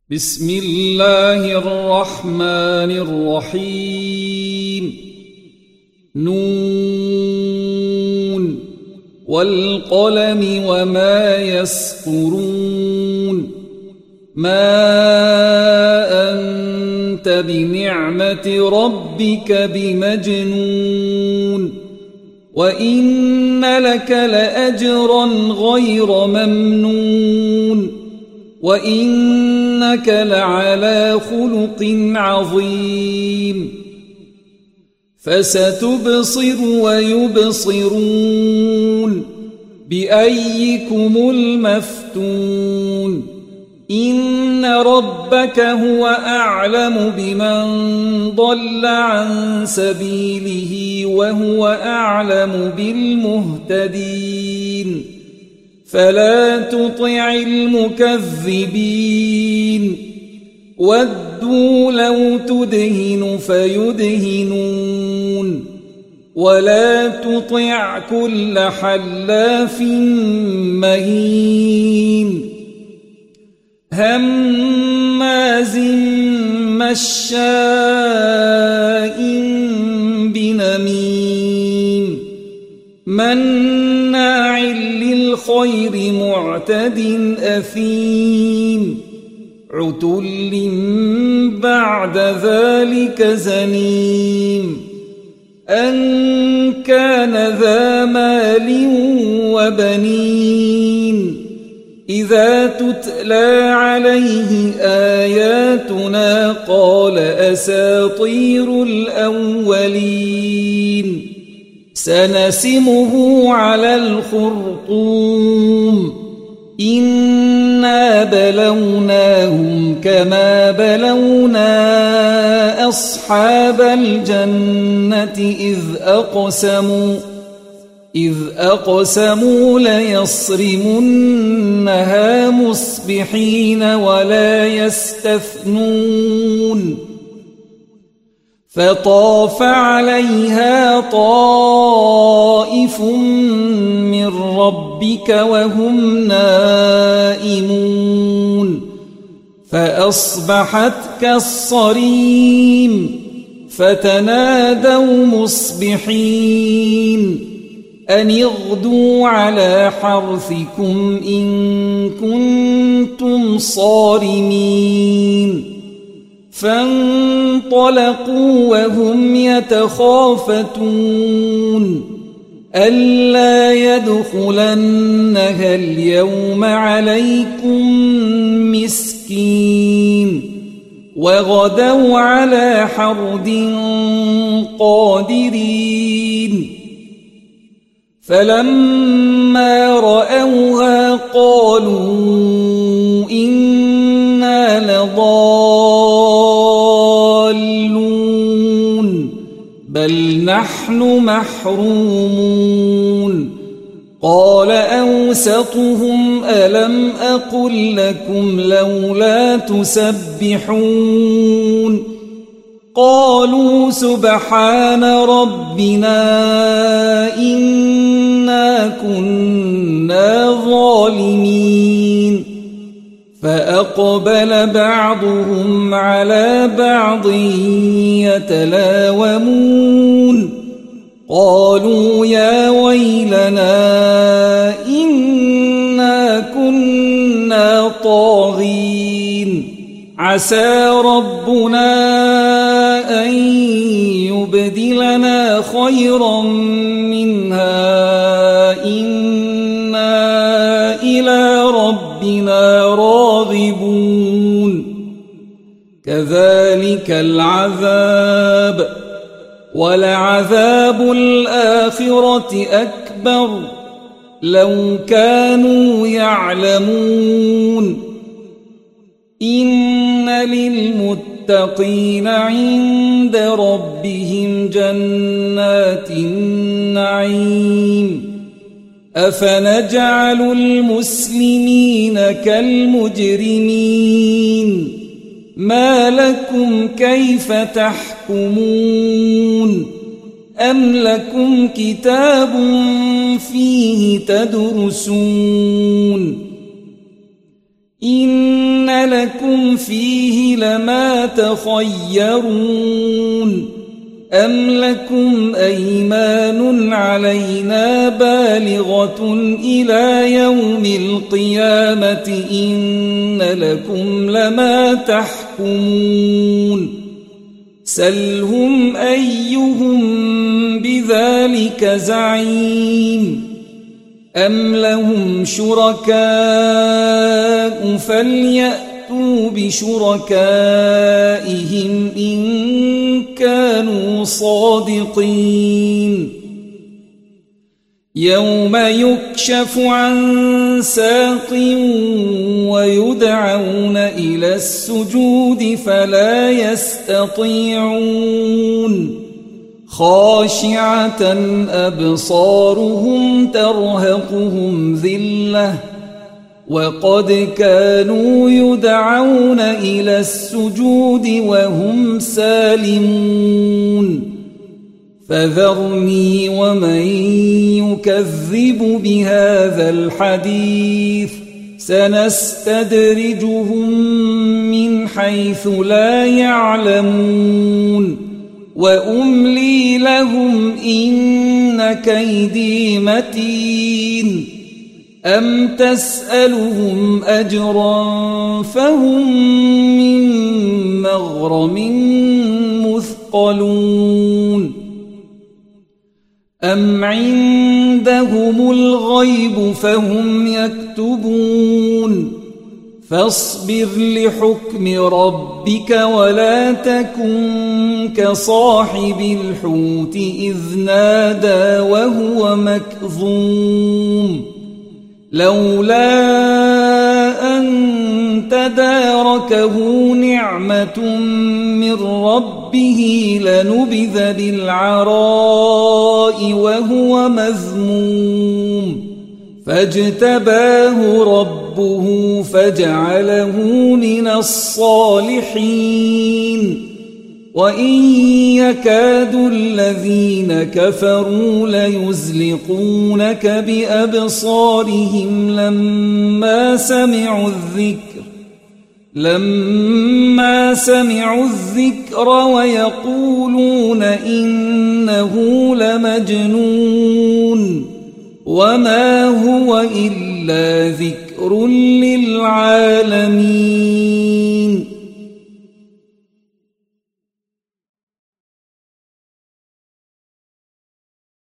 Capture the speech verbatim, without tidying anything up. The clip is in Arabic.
بسم الله الرحمن الرحيم. نون والقلم وما يسطرون. ما أنت بنعمة ربك بمجنون. وإن لك لأجرا غير ممنون. وإنك لعلى خلق عظيم. فستبصر ويبصرون بأيكم المفتون. إن ربك هو أعلم بمن ضل عن سبيله وهو أعلم بالمهتدين. فلا تطع المكذبين. ودوا لو تدهن فيدهنون. ولا تطع كل حلاف مهين هماز مشاء بنميم مناع للخير معتد أثيم عتل بعد ذلك زنيم أن كان ذا مال وبنين. إذا تتلى عليه آياتنا قال أساطير الأولين. سنسمه على الخرطوم. إنا بلوناهم كما بلونا أصحاب الجنة إذ أقسموا إذ أقسموا ليصرمنها مصبحين ولا يستثنون. فطاف عليها طائف من ربك وهم نائمون. فأصبحت كالصريم. فتنادوا مصبحين أن اغدوا على حرثكم إن كنتم صارمين. فانطلقوا وهم يتخافتون ألا يدخلنها اليوم عليكم مسكين. وغدوا على حرد قادرين. فلما رأوها قالوا إنا لضالون بل نحن محرومون. قال أوسطهم ألم أقل لكم لولا تسبحون. قالوا سبحان ربنا إنا كنا ظالمين. فأقبل بعضهم على بعض يتلاومون. قالوا يا ويلنا إنا كنا طاغين. عسى ربنا أن يبدلنا خيرا منها إنا إلى ربنا راغبون. كذلك العذاب ولعذاب الآخرة أكبر لو كانوا يعلمون. إن للمتقين عند ربهم جنات النعيم. أفنجعل المسلمين كالمجرمين. ما لكم كيف تحكمون. أم لكم كتاب فيه تدرسون. إن لكم فيه لما تخيرون أم لكم أيمان علينا بالغة إلى يوم القيامة إن لكم لما تحكمون سلهم أيهم بذلك زعيم أم لهم شركاء فليأتوا بشركائهم إن كانوا صادقين يوم يكشف عن ساق ويدعون إلى السجود فلا يستطيعون خاشعة أبصارهم ترهقهم ذلة وقد كانوا يدعون إلى السجود وهم سالمون فذرني ومن يكذب بهذا الحديث سنستدرجهم من حيث لا يعلمون وأملي لهم إن كيدي متين أم تسألهم أجرا فهم من مغرم مثقلون أم عندهم الغيب فهم يكتبون فاصبر لحكم ربك ولا تكن كصاحب الحوت إذ نادى وهو مكظوم لولا أن تداركه نعمة من ربه لنبذ بالعراء وهو مذموم فاجتباه ربه فجعله من الصالحين وإن يكاد الذين كفروا ليزلقونك بأبصارهم لما سمعوا الذكر لما سمعوا الذكر ويقولون إنه لمجنون وما هو إلا ذكر للعالمين